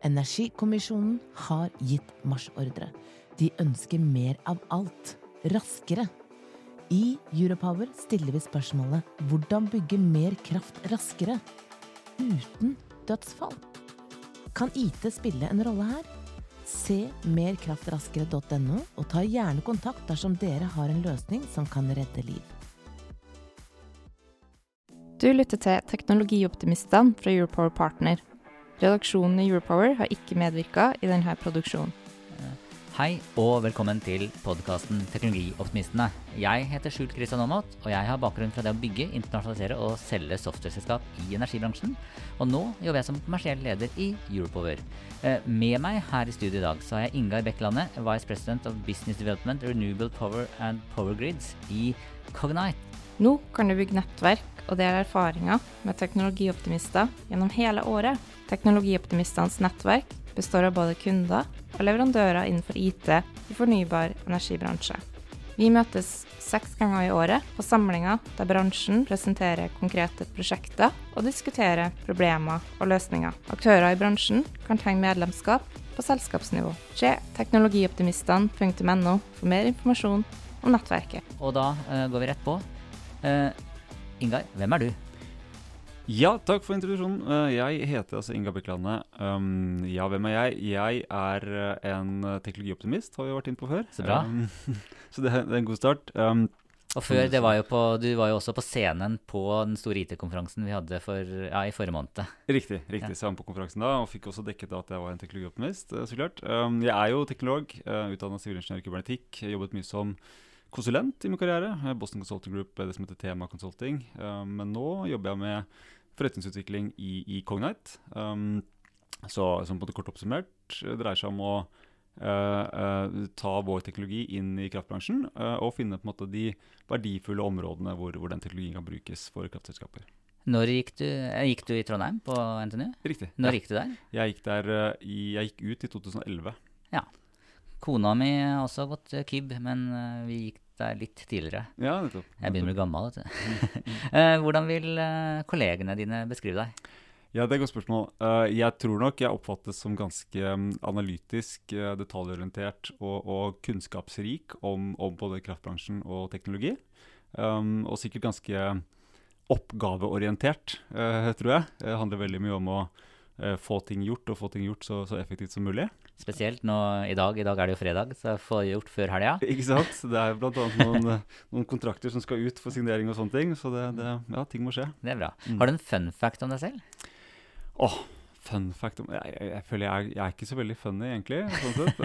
Energikommisjonen har gitt marsjordre. De ønsker mer av alt, raskere. I Europower stiller vi spørsmålet hvordan bygge mer kraft raskere, uten dødsfall. Kan IT spille en rolle her? Se merkraftraskere.no og ta gjerne kontakt dersom dere har en løsning som kan redde liv. Du lytter til Teknologioptimistene fra Europower Partner. Redaksjonen i Europower har ikke medvirket i denne produksjonen. Hei og velkommen til podcasten Teknologioptimistene. Jeg heter Skjult Kristian Aamodt, og jeg har bakgrunn fra det å bygge, internasjonalisere og selge softwareselskap i energibransjen. Og nå jobber jeg som kommersiell leder i Europower. Med meg her i studio i dag så har jeg Ingar Bekkelandet, Vice President of Business Development, Renewable Power and Power Grids i Cognite. Nå kan du bygge nettverk og dele erfaringer med teknologioptimister gjennom hele året. Teknologioptimistenes nettverk består av både kunder og leverandører innenfor IT i fornybar energibransje. Vi møtes 6 ganger i året på samlinger der bransjen presenterer konkrete prosjekter og diskuterer problemer og løsninger. Aktører i bransjen kan tegne medlemskap på selskapsnivå. Se teknologioptimistene.no for mer informasjon om nettverket. Og da går vi rett på. Ingar, hvem er du? Ja, takk for introduksjonen. Jeg heter altså Ingar Bekkelandet. Ja, hvem er jeg? Jeg er en teknologioptimist, har vi vært inne på før. Så bra. Så det er en god start. Og før, du var jo også på scenen på den store IT-konferansen vi hadde i forrige måned. Riktig. Så jeg var på konferansen da, og fikk også dekket at jeg var en teknologioptimist, så klart. Jeg er jo teknolog, utdannet sivilingeniør i kybernetikk, jobbet mye som konsulent i min karriere, Boston Consulting Group, det som heter Tema Consulting, men nå jobber jeg med forretningsutvikling i Cognite, så som på det kort oppsummert dreier seg om å ta vår teknologi inn i kraftbransjen og finne på en måte de verdifulle områdene hvor den teknologien kan brukes for kraftselskaper. Når gikk du i Trondheim på NTNU? Riktig. Når gikk du der? Jeg gikk ut i 2011. Ja. Kona mi har også gått KYB, men vi gikk der litt tidligere. Ja, nettopp. Jeg begynner å bli gammel, vet du. Hvordan vil kollegene dine beskrive deg? Ja, det er et godt spørsmål. Jeg tror nok jeg oppfattes som ganske analytisk, detaljorientert og kunnskapsrik om både kraftbransjen og teknologi. Og sikkert ganske oppgaveorientert, tror jeg. Det handler veldig mye om å få ting gjort så effektivt som mulig. Spesielt nå i dag er det jo fredag, så få gjort før helga. Ikke sant? Det er blant annet noen kontrakter som skal ut for signering og sånne ting, så ting må skje. Det er bra. Har du en fun fact om deg selv? Fun fact om... Jeg føler jeg er ikke så veldig funny, egentlig, sånn sett.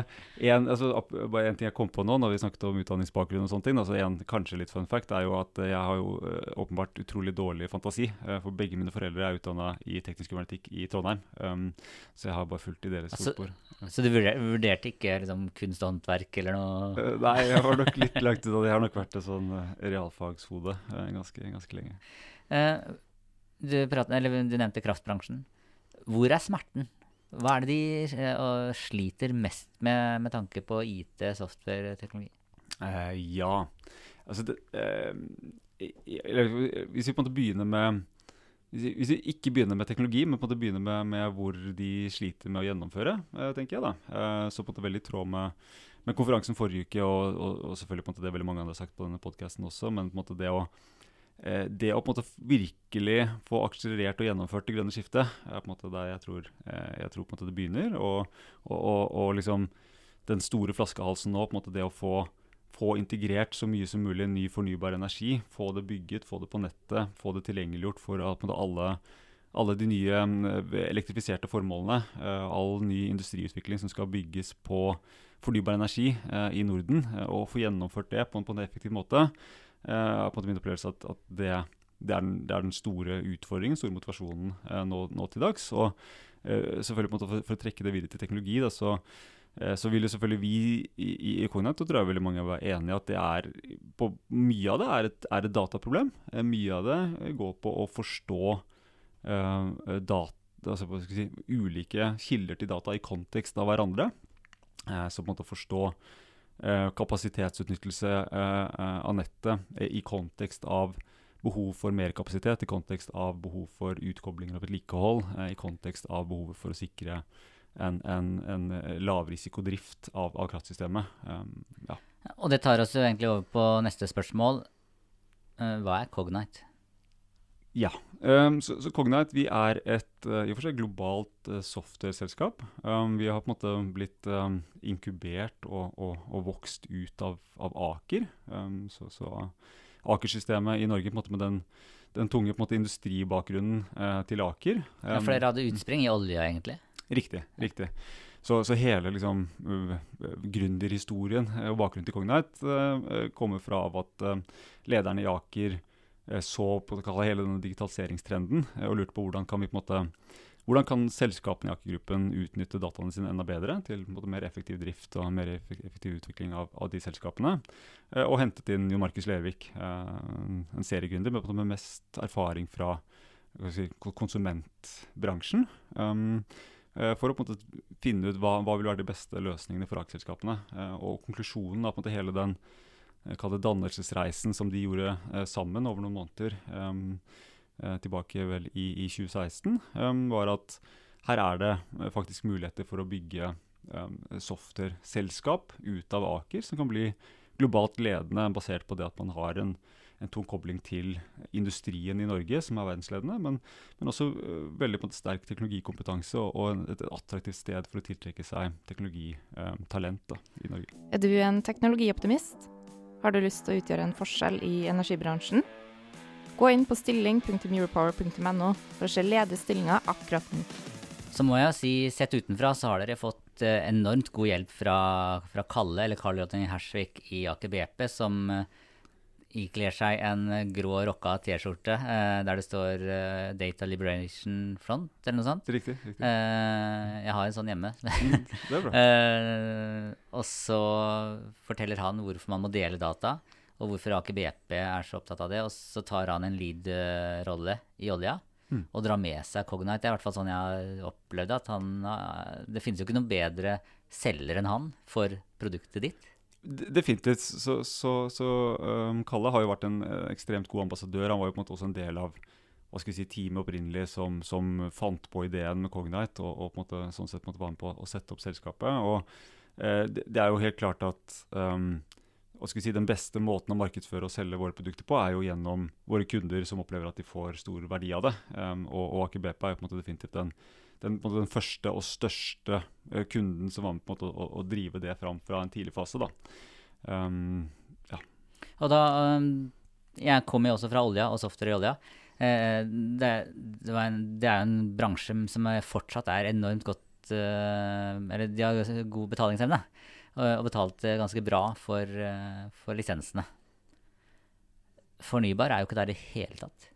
Bare en ting jeg kom på nå, når vi snakket om utdanningsbakgrunn og sånne ting, altså kanskje litt fun fact, er jo at jeg har jo åpenbart utrolig dårlig fantasi, for begge mine foreldre er utdannet i teknisk kybernetikk i Trondheim, så jeg har bare fulgt i deres fotspor. Så du vurderte ikke liksom, kunst- eller noe? Nei, jeg var nok litt langt ut av det. Jeg har nok vært et sånn realfagshode ganske lenge. Du nevnte kraftbransjen. Hvor er smerten? Hva er det de sliter mest med tanke på IT, software, teknologi? Altså hvis vi på en måte begynner med hvis vi ikke begynner med teknologi, men på en måte begynner med hvor de sliter med å gjennomføre, tenker jeg da. Så på en måte veldig i tråd med konferansen forrige uke, og selvfølgelig på en måte det veldig mange andre har sagt på denne podcasten også, men på en måte det å på en måte virkelig få akselerert og gjennomført det grønne skiftet er på en måte der jeg tror på en måte det begynner, og liksom den store flaskehalsen nå, på en måte det å få integrert så mye som mulig ny fornybar energi, få det bygget, få det på nettet, få det tilgjengeliggjort for på en måte alle de nye elektrifiserte formålene, all ny industriutvikling som skal bygges på fornybar energi i Norden, og få gjennomført det på en effektiv måte. På en måte min opplevelse at det er den store utfordringen, store motivasjonen nå til dags, og selvfølgelig på en måte for å trekke det videre til teknologi da, så vil jo selvfølgelig vi i Cognite, og tror jeg veldig mange er enige at det mye av det er et dataproblem. Mye av det går på å forstå altså, ulike kilder til data i kontekst av hverandre, så på en måte forstå kapasitetsutnyttelse av nettet i kontekst av behov for mer kapasitet, i kontekst av behov for utkoblinger og vedlikehold, i kontekst av behovet for å sikre en lavrisikodrift av kraftsystemet. Ja. Og det tar oss jo egentlig over på neste spørsmål. Hva er Cognite? Ja, så Cognite, vi er et i og for seg globalt software-selskap. Vi har på en måte blitt inkubert og vokst ut av Aker. Så Aker-systemet i Norge på en måte med den tunge på en måte industribakgrunnen til Aker. Ja, for dere hadde utspring i olje egentlig? Riktig. Så hele liksom, gründerhistorien og bakgrunnen til Cognite kommer fra av at lederne i Aker så på hele denne digitaliseringstrenden og lurte på hvordan kan selskapene i Aker-gruppen utnytte dataene sine enda bedre til på en måte, mer effektiv drift og mer effektiv utvikling av de selskapene. Og hentet inn Jon Markus Lervik, en seriegründer med mest erfaring fra konsumentbransjen. For å på en måte finne ut hva vil være de beste løsningene for aksjeselskapene. Og konklusjonen av på en måte hele den dannelsesreisen som de gjorde sammen over noen måneder tilbake vel i 2016, var at her er det faktisk muligheter for å bygge software-selskap ut av Aker, som kan bli globalt ledende basert på det at man har en tung kobling til industrien i Norge, som er verdensledende, men også veldig på en sterk teknologikompetanse og et attraktivt sted for å tiltrekke seg teknologitalent i Norge. Er du en teknologioptimist? Har du lyst til å utgjøre en forskjell i energibransjen? Gå inn på stilling.europower.no for å se ledige stillinger akkurat nå. Så må jeg si, sett utenfra, så har dere fått enormt god hjelp fra Kalle, eller Karl Jotin Hersvik i Aker BP, som ikler seg en grå rocka t-skjorte der det står Data Liberation Front, eller noe sånt. Riktig. Jeg har en sånn hjemme. Det er bra. Og så forteller han hvorfor man må dele data, og hvorfor Aker BP er så opptatt av det, og så tar han en lead-rolle i olja, og drar med seg Cognite. Det er i hvert fall sånn jeg har opplevd at det finnes jo ikke noen bedre selger enn han for produktet ditt. Definitivt. Så Kalle har jo vært en ekstremt god ambassadør. Han var jo på en måte også en del av teamet opprinnelig som fant på ideen med Cognite og på en måte, sånn sett måtte være med på å sette opp selskapet. Og det er jo helt klart at den beste måten å markedsføre og selge våre produkter på er jo gjennom våre kunder som opplever at de får stor verdi av det. Og Aker BP er jo på en måte definitivt den første og største kunden som var med på en måte å drive det fram fra en tidlig fase da. Ja. Og da, jeg kommer jo også fra olja og software i olja. Det er en bransje som fortsatt er enormt godt, eller de har god betalingsevne, og betalt ganske bra for lisensene. Fornybar er jo ikke der i hele tatt.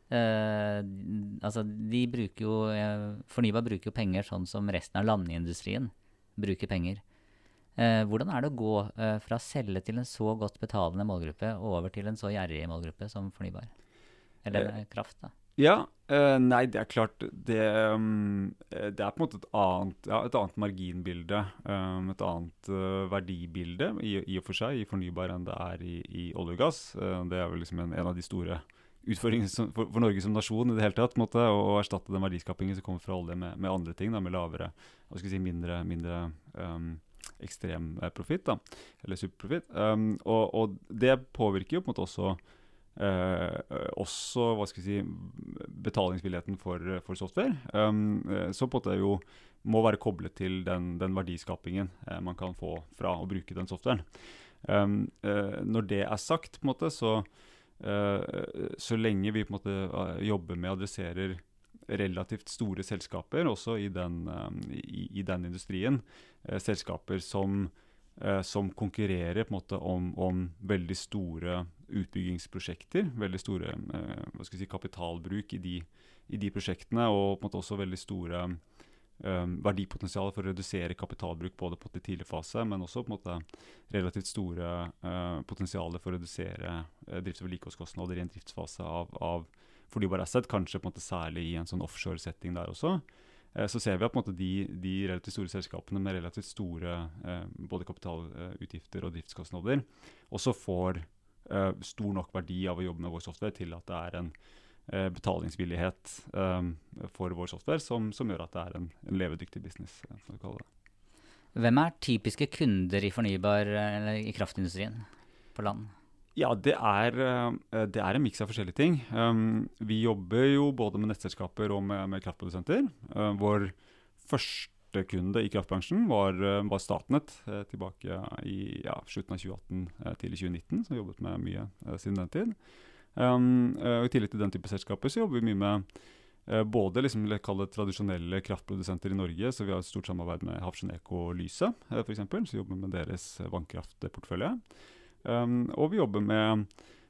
Fornybar bruker jo penger sånn som resten av landindustrien bruker penger. Hvordan er det å gå fra å selge til en så godt betalende målgruppe over til en så gjerrig målgruppe som fornybar? Eller kraft da? Ja, nei, det er klart det er på en måte et annet marginbilde, et annet verdibilde i og for seg i fornybar enn det er i olje og gass. Det er vel liksom en av de store utfordringene for Norge som nasjon i det hele tatt, på en måte, å erstatte den verdiskapingen som kommer fra olje med andre ting, da, med lavere, mindre ekstrem profitt, da, eller superprofitt. Og det påvirker jo på en måte også betalingsvilligheten for software, så på en måte jo må være koblet til den verdiskapingen man kan få fra å bruke den softwaren. Når det er sagt, på en måte, så lenge vi på en måte jobber med å adressere relativt store selskaper, også i den industrien, selskaper som konkurrerer på en måte om veldig store utbyggingsprosjekter, veldig store kapitalbruk i de prosjektene, og på en måte også veldig store verdipotensial for å redusere kapitalbruk både på en tidlig fase, men også på en måte relativt store potensialer for å redusere drifts- og vedlikeholdskostnader i en driftsfase av fornybar asset, kanskje på en måte særlig i en sånn offshore-setting der også. Så ser vi at på en måte de relativt store selskapene med relativt store både kapitalutgifter og driftskostnader også får stor nok verdi av å jobbe med vår software til at det en betalingsvillighet for vår software som gjør at det en levedyktig business, som vi kaller det. Hvem typiske kunder i fornybar eller i kraftindustrien på land? Ja, det en miks av forskjellige ting. Vi jobber jo både med nettselskaper og med kraftprodusenter. Vår første kunde i kraftbransjen var Statnett tilbake i slutten av 2018 til 2019, som jobbet med mye siden den tid. Og i tillegg til den type selskaper så jobber vi mye med både tradisjonelle kraftprodusenter i Norge, så vi har et stort samarbeid med Hafslund-Eco og Lyse, for eksempel, så jobber vi med deres vannkraftportfølje. Og vi jobber med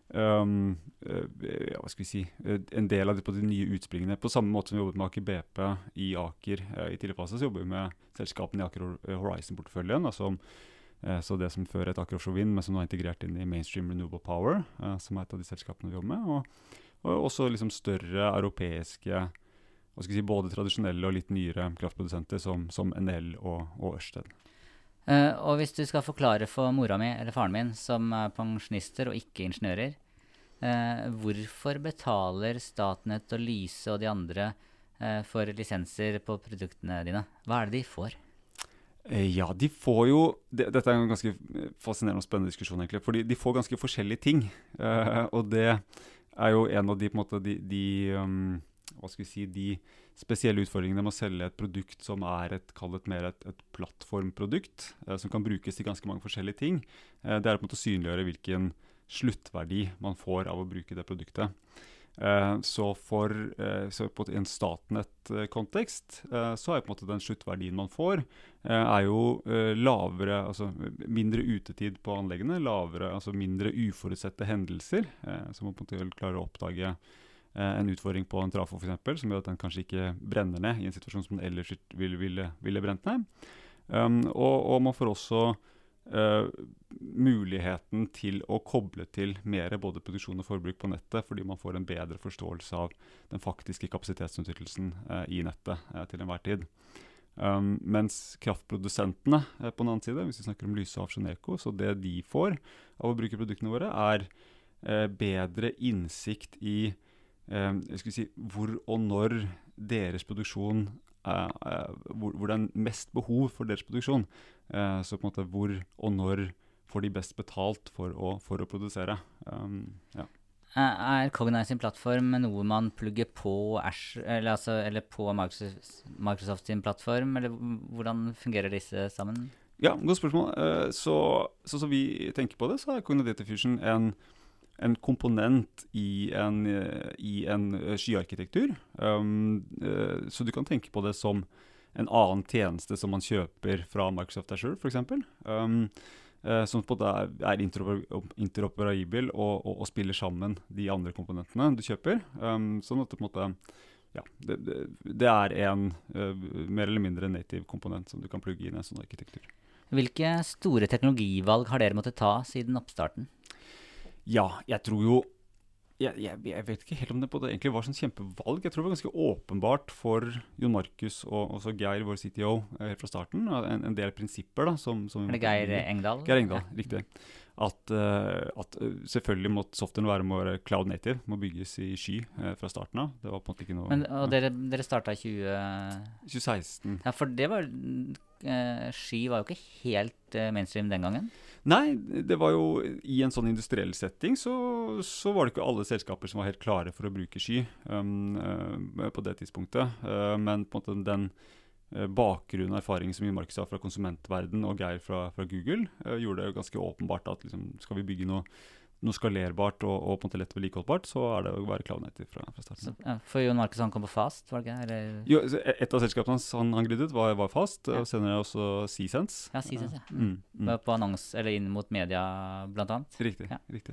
en del av de nye utspringene. På samme måte som vi jobbet med Aker BP i Aker i tidlig fase, så jobber vi med selskapene i Aker Horizon-porteføljen, så det som før et Aker Offshore Wind, men som nå integrert inn i Mainstream Renewable Power, som et av de selskapene vi jobber med, og også større europeiske, både tradisjonelle og litt nyere kraftprodusenter som Enel og Ørsted. Og hvis du skal forklare for mora mi eller faren min som pensjonister og ikke ingeniører, hvorfor betaler Statnett og Lyse og de andre for lisenser på produktene dine? Hva det de får? Ja, de får jo, dette en ganske fascinerende og spennende diskusjon egentlig, fordi de får ganske forskjellige ting, og det jo en av de spesielle utfordringene med å selge et produkt som mer et plattformprodukt, som kan brukes til ganske mange forskjellige ting. Det på en måte å synliggjøre hvilken sluttverdi man får av å bruke det produktet. Så på en Statnett-kontekst, så på en måte den sluttverdien man får, jo lavere, altså mindre utetid på anleggene, altså mindre uforutsette hendelser, så man på en måte vil klare å oppdage en utfordring på en trafo for eksempel, som gjør at den kanskje ikke brenner ned i en situasjon som den ellers ville brent ned. Og man får også muligheten til å koble til mer både produksjon og forbruk på nettet, fordi man får en bedre forståelse av den faktiske kapasitetsutnyttelsen i nettet til enhver tid. Mens kraftprodusentene på den annen side, hvis vi snakker om Lyse og Hafslund-Eco, så det de får av å bruke produktene våre bedre innsikt i hvor og når deres produksjon hvor det mest behov for deres produksjon, så på en måte hvor og når får de best betalt for å produsere. Ja. Cognize sin plattform noe man plugger på Azure, eller på Microsoft sin plattform, eller hvordan fungerer disse sammen? Ja, godt spørsmål. Så vi tenker på det, så Cognitive Data Fusion en komponent i en skyarkitektur. Så du kan tenke på det som en annen tjeneste som man kjøper fra Microsoft Azure, for eksempel. Som på det interoperabel og spiller sammen de andre komponentene du kjøper. Sånn at det på en måte, ja, det en mer eller mindre native komponent som du kan plugge inn i en sånn arkitektur. Hvilke store teknologivalg har dere måttet ta siden oppstarten? Ja, jeg tror jo, jeg vet ikke helt om det egentlig var sånn kjempevalg. Jeg tror det var ganske åpenbart for Jon Markus og også Geir, vår CTO, helt fra starten. En del prinsipper da. Det Geir Engdahl? Geir Engdahl, ja. Riktig. At selvfølgelig må softwaren være cloud native, må bygges i sky fra starten av. Det var på en måte ikke noe... Og dere startet i 2016. Ja, for det var... Sky var jo ikke helt mainstream den gangen. Nei, det var jo i en sånn industriell setting så var det ikke alle selskaper som var helt klare for å bruke sky på det tidspunktet. Men på en måte den bakgrunnen og erfaringen som Markus har fra konsumentverden og Geir fra Google gjorde det ganske åpenbart at liksom, skal vi bygge noe skalerbart og på en måte lett vedlikeholdbart, så det å være cloud native fra starten. Så, for Jon Markus han kom på Fast, var det ikke? Eller? Jo, et av selskapene han gründet var Fast, og senere også C-Sense. Ja, C-Sense, ja. På annons, eller inn mot media blant annet. Riktig, riktig.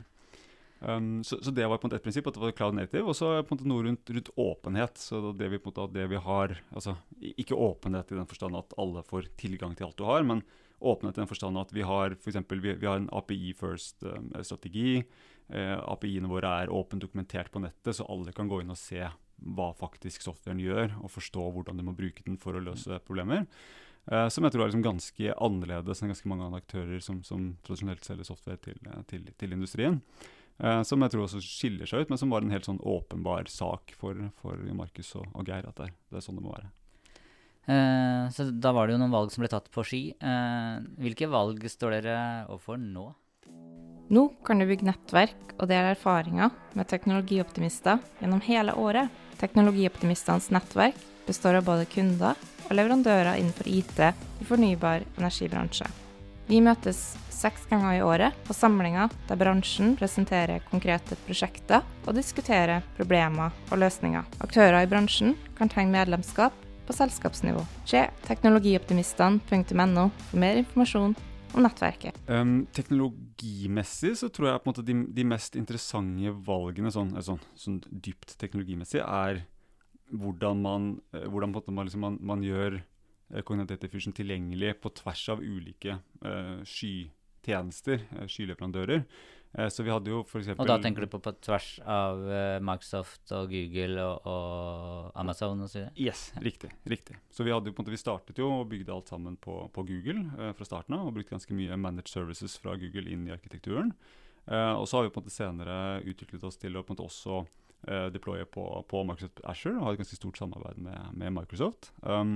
Så det var på en måte et prinsipp, at det var cloud native, og så på en måte noe rundt åpenhet, så det vi på en måte det vi har, altså ikke åpenhet i den forstand at alle får tilgang til alt du har, men åpenhet i den forstand at vi har for eksempel, vi har en API first strategi, API-ene våre åpent dokumentert på nettet, så alle kan gå inn og se hva faktisk softwaren gjør, og forstå hvordan du må bruke den for å løse problemer. Som jeg tror liksom ganske annerledes enn ganske mange andre aktører som tradisjonelt selger software til industrien. som jeg tror også skiller seg ut, men som var en helt sånn åpenbar sak for Markus og Geir, at det sånn det må være. Så da var det jo noen valg som ble tatt på ski. Hvilke valg står dere overfor nå? Nå kan du bygge nettverk og dele erfaringer med teknologioptimister gjennom hele året. Teknologioptimistenes nettverk består av både kunder og leverandører innenfor IT i fornybar energibransje. Vi møtes 6 ganger i året på samlinger der bransjen presenterer konkrete prosjekter og diskuterer problemer og løsninger. Aktører i bransjen kan tegne medlemskap på selskapsnivå. Se teknologioptimistene.no for mer informasjon om nettverket. Teknologimessig så tror jeg på en måte de mest interessante valgene, sånn dypt teknologimessig, er hvordan man gjør Cognitive Diffusion tilgjengelig på tvers av ulike skytjenester, skyleverandører. Så vi hadde jo for eksempel... Og da tenker du på tvers av Microsoft og Google og Amazon og så videre? Yes, riktig. Så vi startet jo og bygde alt sammen på Google fra starten av, og brukte ganske mye managed services fra Google inn i arkitekturen. Og så har vi på en måte senere utviklet oss til å på en måte også deploye på Microsoft Azure, og har et ganske stort samarbeid med Microsoft.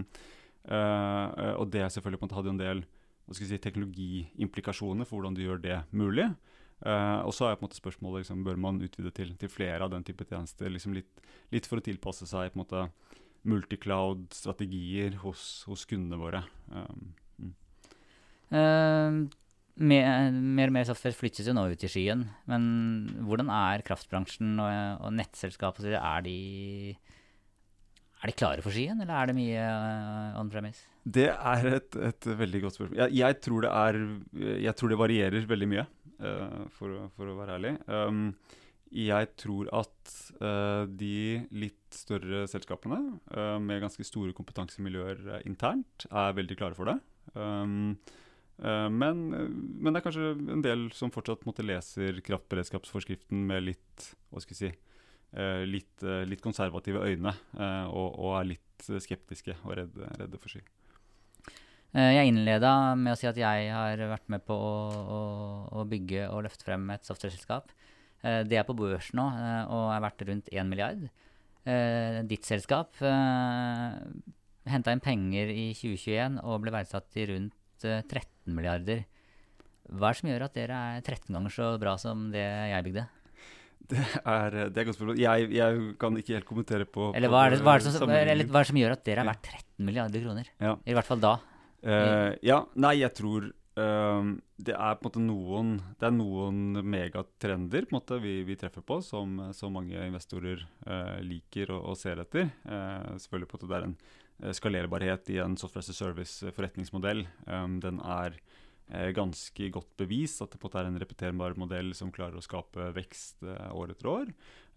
Og det selvfølgelig på en måte hadde en del teknologiimplikasjoner for hvordan du gjør det mulig. Og så er på en måte spørsmålet, bør man utvide til flere av den type tjenester, litt for å tilpasse seg på en måte multicloud-strategier hos kundene våre. Mer og mer software flyttes jo nå ut i skyen, men hvordan er kraftbransjen og nettselskap og så videre? Er de klare for skyen, eller er det mye on-premise? Det er et veldig godt spørsmål. Jeg tror det varierer veldig mye, for å være ærlig. Jeg tror at de litt større selskapene med ganske store kompetansemiljøer internt er veldig klare for det. Men det er kanskje en del som fortsatt leser kraftberedskapsforskriften med litt konservative øyne og er litt skeptiske og redde for sky. Jeg innledet med å si at jeg har vært med på å bygge og løfte frem et software-selskap. Det er på børs nå og er verdt rundt 1 milliard. Ditt selskap hentet inn penger i 2021 og ble verdsatt i rundt 13 milliarder. Hva er det som gjør at dere er 13 ganger så bra som det jeg bygde? Det er godt spørsmål. Jeg kan ikke helt kommentere på... Eller hva er det som gjør at dere er verdt 13 milliarder kroner? Ja. I hvert fall da. Jeg tror det er på en måte noen megatrender på en måte vi treffer på som mange investorer liker og ser etter. Selvfølgelig på at det er en skalerbarhet i en software as a service forretningsmodell. Den er ganske godt bevist at det er en repeterbar modell som klarer å skape vekst år etter år.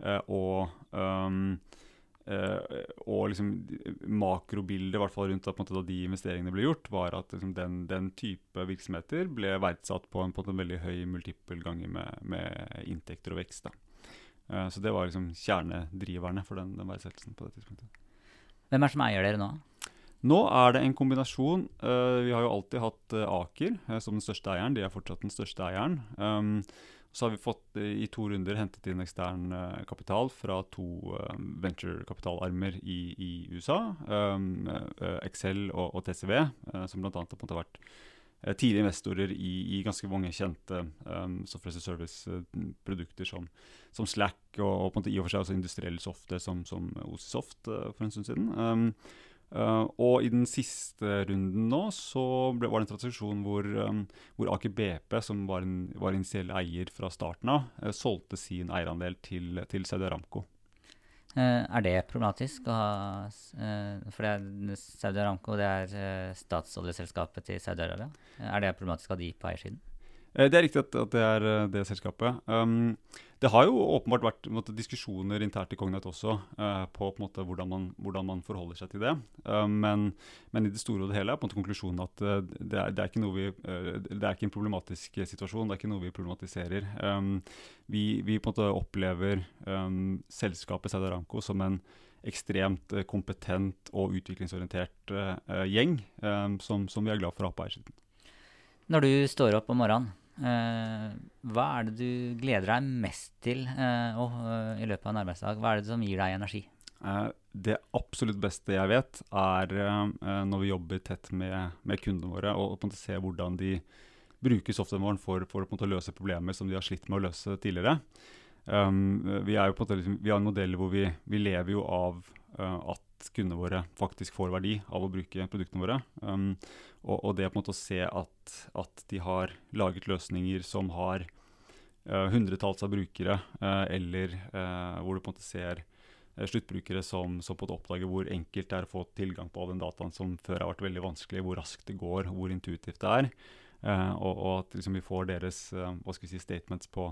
Og makrobildet, i hvert fall rundt da de investeringene ble gjort, var at den type virksomheter ble verdsatt på en veldig høy multiple ganger med inntekter og vekst. Så det var kjernedriverne for den verdsettelsen på det tidspunktet. Hvem er det som eier dere nå? Nå er det en kombinasjon. Vi har jo alltid hatt Aker som den største eieren. De er fortsatt den største eieren. Så har vi fått i 2 runder hentet inn ekstern kapital fra 2 venture-kapitalarmer i USA, Excel og TCV, som blant annet har vært tidlige investorer i ganske mange kjente software as a service-produkter som Slack og på en måte i og for seg også industriell software som OCSoft for en stund siden. Og i den siste runden nå så var det en transaksjon hvor Aker BP, som var initiell eier fra starten av, solgte sin eierandel til Saudi Aramco. Er det problematisk å ha, for Saudi Aramco det er statsoljeselskapet til Saudi-Arabia? Er det problematisk å ha de på eiersiden? Det er riktig at det er det selskapet. Det har jo åpenbart vært diskusjoner internt i Cognite også på hvordan man forholder seg til det. Men i det store og det hele er på en måte konklusjonen at det er ikke en problematisk situasjon, det er ikke noe vi problematiserer. Vi på en måte opplever selskapet Saudi Aramco som en ekstremt kompetent og utviklingsorientert gjeng som vi er glad for å ha på eiersiden. Når du står opp om morgenen, Hva det du gleder deg mest til i løpet av en arbeidsdag? Hva det som gir deg energi? Det absolutt beste jeg vet når vi jobber tett med kundene våre og på en måte se hvordan de bruker softwaren vår for på en måte å løse problemer som de har slitt med å løse tidligere. Vi er jo på en måte, vi har en modell hvor vi lever jo av at kundene våre faktisk får verdi av å bruke produktene våre. Og det på en måte å se at de har laget løsninger som har hundretalls av brukere, eller hvor du på en måte ser sluttbrukere som på en måte oppdager hvor enkelt det å få tilgang på all den dataen som før har vært veldig vanskelig, hvor raskt det går, hvor intuitivt det og at liksom vi får deres statements på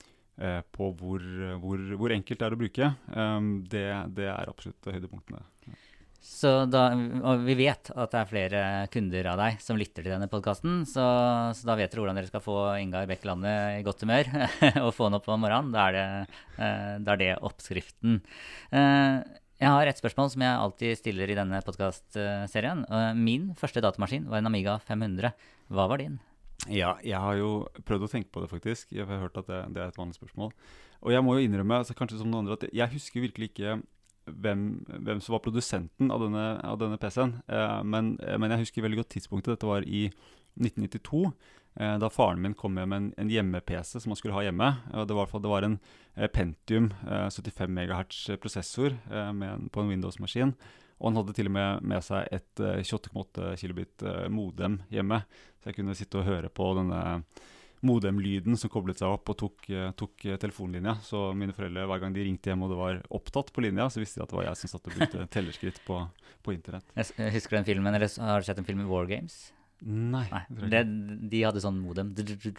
hvor enkelt det å bruke. Det absolutt høydepunktene. Så og vi vet at det flere kunder av deg som lytter til denne podcasten, så da vet dere hvordan dere skal få Ingar Bech Lande i godt humør og få den opp om morgenen. Da det oppskriften. Jeg har et spørsmål som jeg alltid stiller i denne podcast-serien. Min første datamaskin var en Amiga 500. Hva var din? Ja, jeg har jo prøvd å tenke på det faktisk. Jeg har hørt at det et vanlig spørsmål. Og jeg må jo innrømme, kanskje som noen andre, at jeg husker virkelig ikke hvem som var produsenten av denne PC-en. Men jeg husker veldig godt tidspunktet. Dette var i 1992, da faren min kom med en hjemme-PC som han skulle ha hjemme. Det var en Pentium 75 MHz prosessor på en Windows-maskin. Og han hadde til og med seg et 28,8 kilobit modem hjemme. Så jeg kunne sitte og høre på denne modemlyden som koblet seg opp og tok telefonlinja. Så mine foreldre, hver gang de ringte hjem og det var opptatt på linja, så visste de at det var jeg som satt og brukte tellerskritt på internett. Husker du den filmen, eller har du sett en film i War Games? Nei. De hadde sånn modem.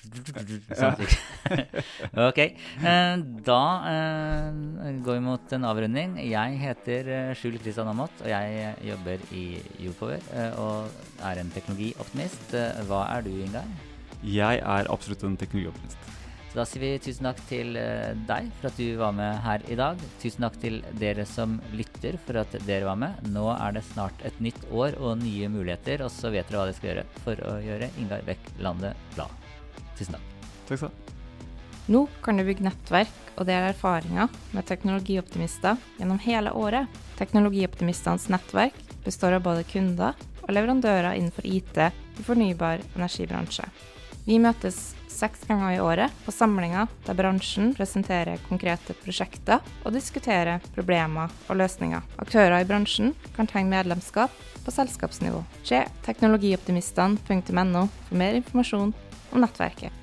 Ok, da går vi mot en avrunding. Jeg heter Skjul Kristian Aamodt, og jeg jobber i Europower og en teknologioptimist. Hva du, Ingar? Jeg absolutt en teknologioptimist. Så da sier vi tusen takk til deg for at du var med her i dag. Tusen takk til dere som lytter for at dere var med. Nå det snart et nytt år og nye muligheter, og så vet dere hva dere skal gjøre for å gjøre Ingar Bech Lande glad. Tusen takk. Takk skal du. Nå kan du bygge nettverk og dele erfaringer med teknologioptimister gjennom hele året. Teknologioptimistenes nettverk består av både kunder og leverandører innenfor IT i fornybar energibransje. Vi møtes 6 ganger i året på samlinger der bransjen presenterer konkrete prosjekter og diskuterer problemer og løsninger. Aktører i bransjen kan tegne medlemskap på selskapsnivå. Se teknologioptimistene.no for mer informasjon om nettverket.